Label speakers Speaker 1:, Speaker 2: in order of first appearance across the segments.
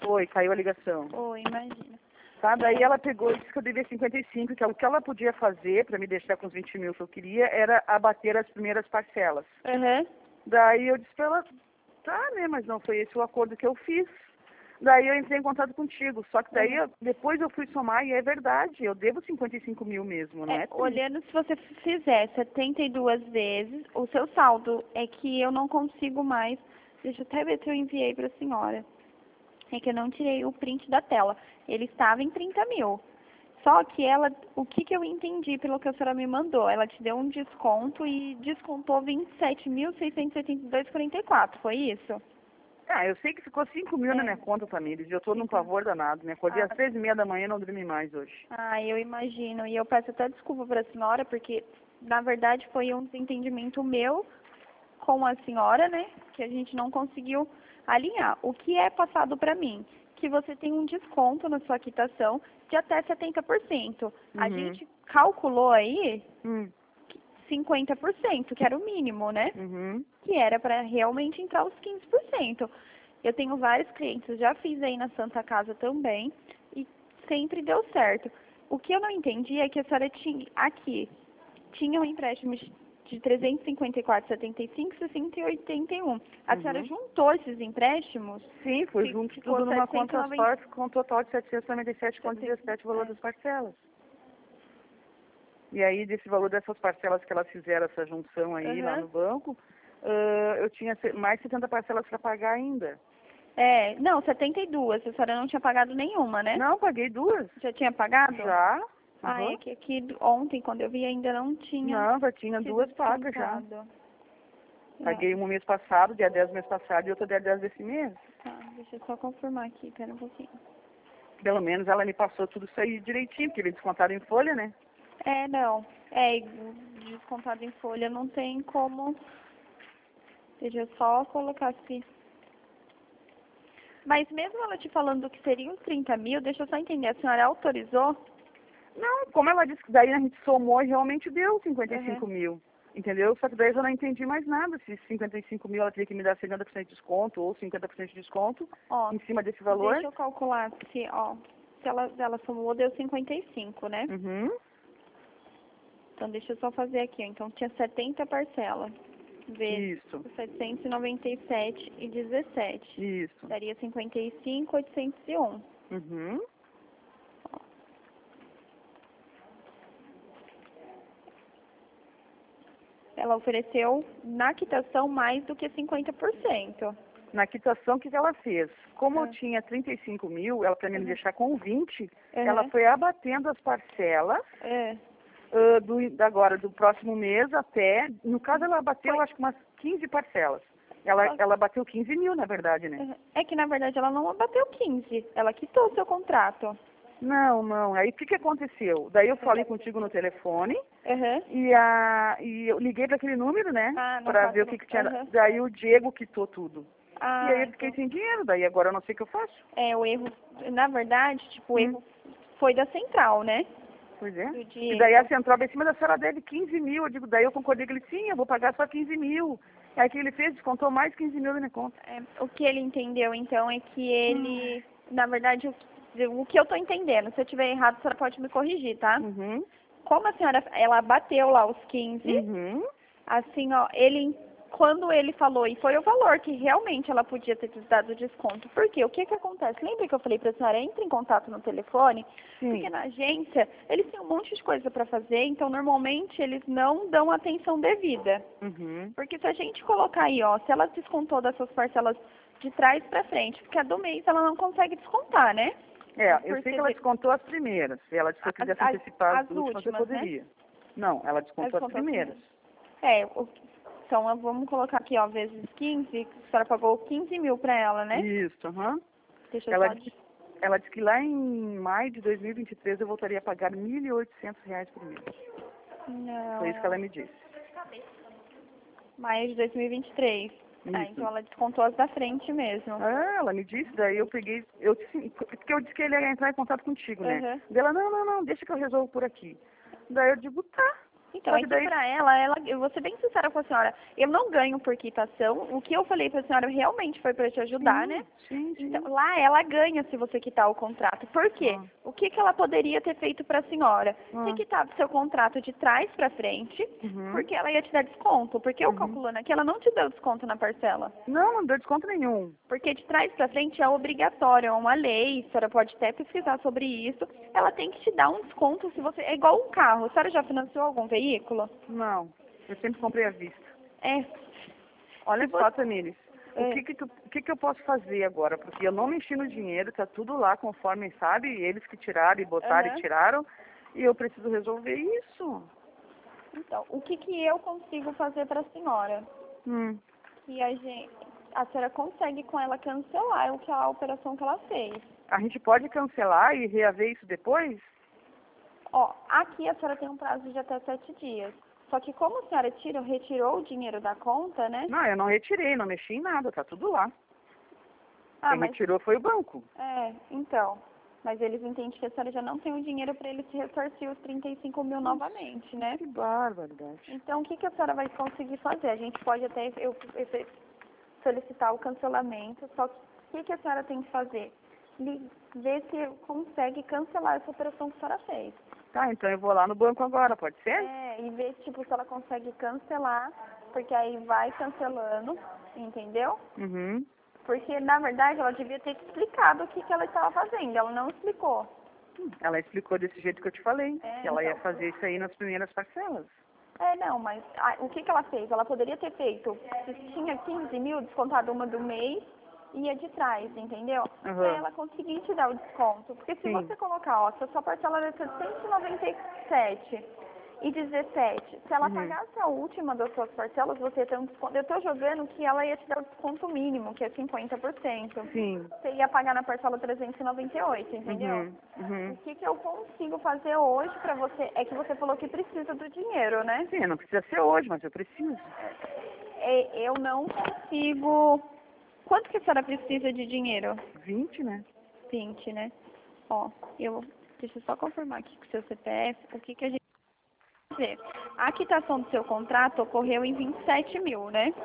Speaker 1: Oi, caiu a ligação.
Speaker 2: Oi, imagina.
Speaker 1: Tá, daí ela pegou e disse que eu devia 55, que o que ela podia fazer para me deixar com os 20 mil que eu queria era abater as primeiras parcelas.
Speaker 2: Uhum.
Speaker 1: Daí eu disse pra ela, tá, né, mas não foi esse o acordo que eu fiz. Daí eu entrei em contato contigo, só que daí depois eu fui somar e é verdade, eu devo 55 mil mesmo, não é?
Speaker 2: Olhando, se você fizer 72 vezes, o seu saldo é que eu não consigo mais. Deixa eu até ver se eu enviei para a senhora. É que eu não tirei o print da tela. Ele estava em 30 mil. Só que ela, o que eu entendi pelo que a senhora me mandou? Ela te deu um desconto e descontou 27.682,44, foi isso?
Speaker 1: Ah, eu sei que ficou 5 mil na minha conta, Tamires, e eu tô num pavor danado, me acordei às 3h30 da manhã e não dormi mais hoje.
Speaker 2: Ah, eu imagino. E eu peço até desculpa para a senhora, porque, na verdade, foi um desentendimento meu com a senhora, né? Que a gente não conseguiu alinhar. O que é passado para mim? Que você tem um desconto na sua quitação de até 70%. A gente calculou aí 50%, que era o mínimo, né? Que era para realmente entrar os 15%. Eu tenho vários clientes, já fiz aí na Santa Casa também, e sempre deu certo. O que eu não entendi é que a senhora tinha aqui, tinha um empréstimo de 354,75, 60 e 81. A senhora juntou esses empréstimos?
Speaker 1: Sim, foi junto tudo numa conta só, com um total de 797,17 o valor das parcelas. E aí, desse valor dessas parcelas que elas fizeram, essa junção aí lá no banco, eu tinha mais 70 parcelas para pagar ainda.
Speaker 2: Não, 72. A senhora não tinha pagado nenhuma, né?
Speaker 1: Não, paguei duas.
Speaker 2: Já tinha pagado?
Speaker 1: Já.
Speaker 2: É que aqui ontem, quando eu vi, ainda não tinha.
Speaker 1: Não, já tinha duas pagas já. Paguei uma mês passado, dia 10 do mês passado, e outra dia 10 desse mês.
Speaker 2: Tá, deixa eu só confirmar aqui, pera um pouquinho.
Speaker 1: Pelo menos ela me passou tudo isso aí direitinho, porque eles descontaram em folha, né?
Speaker 2: Não. Descontado em folha não tem como. Deixa eu só colocar aqui. Mas mesmo ela te falando que seriam 30 mil, deixa eu só entender, a senhora autorizou?
Speaker 1: Não, como ela disse que daí a gente somou e realmente deu 55 mil. Entendeu? Só que daí eu não entendi mais nada. Se 55 mil ela teria que me dar 50% de desconto ou 50% de desconto em cima desse valor.
Speaker 2: Deixa eu calcular se ela somou, deu 55, né? Então deixa eu só fazer aqui, ó. Então tinha 70 parcelas. Vezes 797,17.
Speaker 1: Isso.
Speaker 2: Daria 55.801. Ela ofereceu na quitação mais do que 50%.
Speaker 1: Na quitação, o que ela fez? Como eu tinha 35 mil, ela para me deixar com 20, ela foi abatendo as parcelas do próximo mês até... No caso, ela abateu, acho que umas 15 parcelas. Ela bateu 15 mil, na verdade, né?
Speaker 2: É que, na verdade, ela não abateu 15. Ela quitou o seu contrato.
Speaker 1: Não. Aí, o que aconteceu? Daí eu falei contigo no telefone e eu liguei para aquele número, né? Para ver o que tinha... Daí o Diego quitou tudo. E aí eu fiquei sem dinheiro. Daí agora eu não sei o que eu faço.
Speaker 2: O erro... Na verdade, o erro foi da central, né?
Speaker 1: Pois é. E daí a central veio em cima da senhora deve 15 mil. Eu digo, daí eu concordei com ele, sim, eu vou pagar só 15 mil. Aí o que ele fez? Descontou mais 15 mil na minha conta.
Speaker 2: O que ele entendeu, então, é que ele... Na verdade, o que eu tô entendendo, se eu tiver errado, a senhora pode me corrigir, tá? Como a senhora, ela bateu lá os 15, assim, ó, quando ele falou, e foi o valor que realmente ela podia ter dado o desconto. Por quê? O que acontece? Lembra que eu falei pra senhora, entre em contato no telefone? Porque na agência, eles têm um monte de coisa para fazer, então normalmente eles não dão atenção devida. Porque se a gente colocar aí, ó, se ela descontou dessas parcelas de trás para frente, porque a do mês ela não consegue descontar, né?
Speaker 1: Eu sei que ela descontou as primeiras. Se ela disse que eu quisesse antecipar as últimas, eu poderia.
Speaker 2: Né?
Speaker 1: Não, ela descontou as primeiras.
Speaker 2: Então, vamos colocar aqui, ó, vezes 15, a senhora pagou 15 mil para ela, né?
Speaker 1: Isso,
Speaker 2: Deixa eu
Speaker 1: ela disse que lá em maio de 2023 eu voltaria a pagar R$ 1.800 por mês.
Speaker 2: Não.
Speaker 1: Foi isso que ela me disse.
Speaker 2: Maio de 2023. Então ela descontou as da frente mesmo.
Speaker 1: Ela me disse, daí eu peguei, porque eu disse que ele ia entrar em contato contigo, né? Daí ela, não, deixa que eu resolvo por aqui. Daí eu digo, tá.
Speaker 2: Então, aqui daí... para ela, eu vou ser bem sincera com a senhora, eu não ganho por quitação, o que eu falei para a senhora realmente foi para te ajudar, né?
Speaker 1: Sim.
Speaker 2: Então, lá ela ganha se você quitar o contrato. Por quê? O que ela poderia ter feito para a senhora? Ter quitado seu contrato de trás para frente, porque ela ia te dar desconto. Porque eu calculando aqui, ela não te deu desconto na parcela.
Speaker 1: Não deu desconto nenhum.
Speaker 2: Porque de trás para frente é obrigatório, é uma lei, a senhora pode até pesquisar sobre isso. Ela tem que te dar um desconto se você... É igual um carro. A senhora já financiou algum veículo?
Speaker 1: Não, eu sempre comprei à vista. Olha
Speaker 2: Se
Speaker 1: só, Tamires, o que eu posso fazer agora? Porque eu não mexi no dinheiro, tá tudo lá conforme, sabe, eles que tiraram e botaram e tiraram, e eu preciso resolver isso.
Speaker 2: Então, o que eu consigo fazer para a senhora? Que a senhora consegue com ela cancelar a operação que ela fez.
Speaker 1: A gente pode cancelar e reaver isso depois?
Speaker 2: Aqui a senhora tem um prazo de até 7 dias. Só que como a senhora retirou o dinheiro da conta, né?
Speaker 1: Não, eu não retirei, não mexi em nada, tá tudo lá. Quem retirou foi o banco.
Speaker 2: Então. Mas eles entendem que a senhora já não tem o dinheiro para eles ressarcir os 35 mil novamente, né?
Speaker 1: Que barbaridade.
Speaker 2: Então, o que a senhora vai conseguir fazer? A gente pode até solicitar o cancelamento, só que o que a senhora tem que fazer? Ver se consegue cancelar essa operação que a senhora fez.
Speaker 1: Tá, então eu vou lá no banco agora, pode ser?
Speaker 2: E ver se ela consegue cancelar, porque aí vai cancelando, entendeu? Porque, na verdade, ela devia ter explicado o que ela estava fazendo. Ela não explicou.
Speaker 1: Ela explicou desse jeito que eu te falei, que ela ia fazer isso aí nas primeiras parcelas.
Speaker 2: Não, mas o que ela fez? Ela poderia ter feito, se tinha 15 mil, descontado uma do mês, ia de trás, entendeu? Pra ela conseguir te dar o desconto. Porque se você colocar, se a sua parcela vai ser 197,17, se ela pagasse a última das suas parcelas, você tem um desconto. Eu tô jogando que ela ia te dar o desconto mínimo, que é 50%.
Speaker 1: Sim.
Speaker 2: Você ia pagar na parcela 398, entendeu? O que eu consigo fazer hoje pra você, é que você falou que precisa do dinheiro, né?
Speaker 1: Sim, não precisa ser hoje, mas eu preciso.
Speaker 2: Eu não consigo... Quanto que a senhora precisa de dinheiro?
Speaker 1: 20, né?
Speaker 2: 20, né? Deixa eu só confirmar aqui com o seu CPF, o que a gente vai fazer. A quitação do seu contrato ocorreu em 27 mil, né?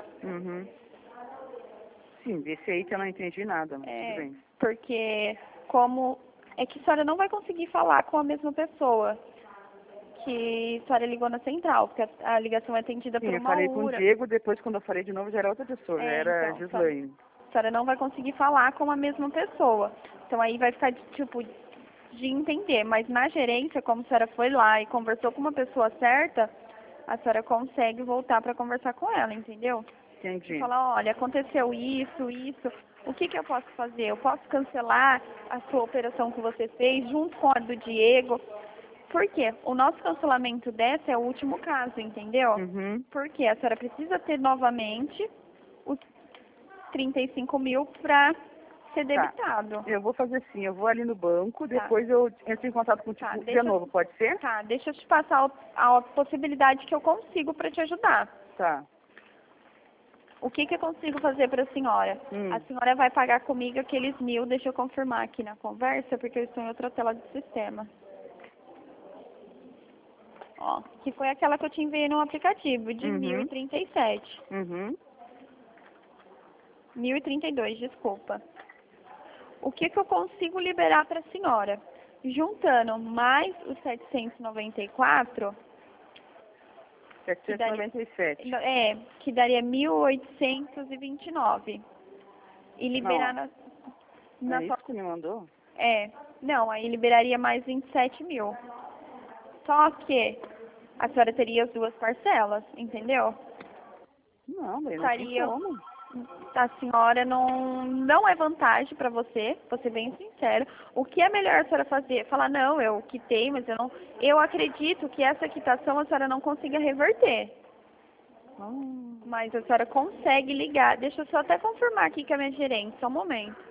Speaker 1: Sim, desse aí que eu não entendi nada, mas tudo bem.
Speaker 2: Porque é que a senhora não vai conseguir falar com a mesma pessoa que a senhora ligou na central, porque a ligação é atendida por uma
Speaker 1: eu falei com o Diego, depois quando eu falei de novo já era outra pessoa, já era Gislaine.
Speaker 2: A senhora não vai conseguir falar com a mesma pessoa. Então aí vai ficar de entender, mas na gerência, como a senhora foi lá e conversou com uma pessoa certa, a senhora consegue voltar para conversar com ela, entendeu?
Speaker 1: Entendi.
Speaker 2: E falar, olha, aconteceu isso, o que eu posso fazer? Eu posso cancelar a sua operação que você fez junto com a do Diego? Por quê? O nosso cancelamento dessa é o último caso, entendeu? Porque a senhora precisa ter novamente os 35 mil para ser debitado.
Speaker 1: Eu vou fazer assim, eu vou ali no banco, depois eu entro em contato contigo de novo, pode ser?
Speaker 2: Deixa eu te passar a possibilidade que eu consigo para te ajudar. O que eu consigo fazer para a senhora? A senhora vai pagar comigo aqueles 1.000, deixa eu confirmar aqui na conversa, porque eu estou em outra tela do sistema. Que foi aquela que eu te enviei no aplicativo, de 1.037. 1.032, desculpa. O que eu consigo liberar para a senhora? Juntando mais os 794...
Speaker 1: 797.
Speaker 2: Que daria 1.829. E liberar
Speaker 1: na isso que me mandou?
Speaker 2: Não, aí liberaria mais 27 mil. Só que a senhora teria as duas parcelas, entendeu?
Speaker 1: Não, não tem como.
Speaker 2: A senhora não é vantagem para você, vou ser bem sincera. O que é melhor a senhora fazer? Falar, não, eu quitei, mas eu não... Eu acredito que essa quitação a senhora não consiga reverter. Mas a senhora consegue ligar. Deixa eu só até confirmar aqui com a minha gerente, só um momento.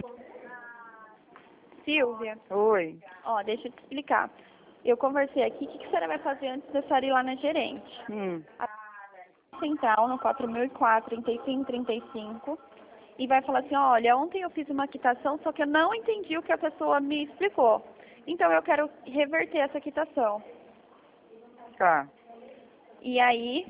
Speaker 2: Silvia.
Speaker 1: Oi.
Speaker 2: Ó, deixa eu te explicar. Eu conversei aqui, o que a senhora vai fazer antes de eu sair lá na gerente? A central, no 4004-3535, e vai falar assim, olha, ontem eu fiz uma quitação, só que eu não entendi o que a pessoa me explicou. Então, eu quero reverter essa quitação.
Speaker 1: Tá.
Speaker 2: E aí,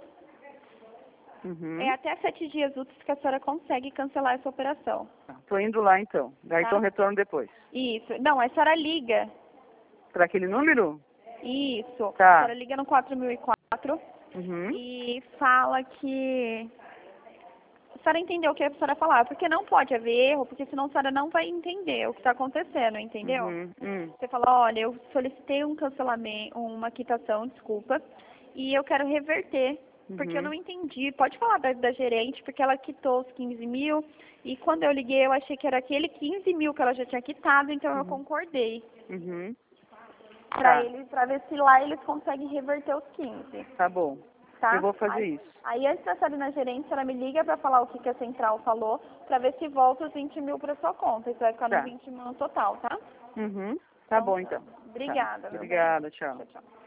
Speaker 2: é até 7 dias úteis que a senhora consegue cancelar essa operação.
Speaker 1: Tô indo lá, então. Daí então retorno depois.
Speaker 2: Isso. Não, a senhora liga.
Speaker 1: Para aquele número?
Speaker 2: Isso.
Speaker 1: Tá.
Speaker 2: A senhora liga no 4004 e fala que... A senhora entendeu o que a senhora falar, porque não pode haver erro, porque senão a senhora não vai entender o que está acontecendo, entendeu? Você fala, olha, eu solicitei um cancelamento, uma quitação, desculpa, e eu quero reverter, porque eu não entendi. Pode falar da gerente, porque ela quitou os 15 mil, e quando eu liguei eu achei que era aquele 15 mil que ela já tinha quitado, então eu concordei. Pra ver se lá eles conseguem reverter os 15.
Speaker 1: Tá bom.
Speaker 2: Tá?
Speaker 1: Eu vou fazer isso.
Speaker 2: Aí antes de eu sair na gerente, ela me liga pra falar o que a central falou, pra ver se volta os 20 mil pra sua conta. Isso vai ficar no 20 mil no total, tá?
Speaker 1: Tá bom, então.
Speaker 2: Obrigada.
Speaker 1: Obrigada, tchau.
Speaker 2: Tchau.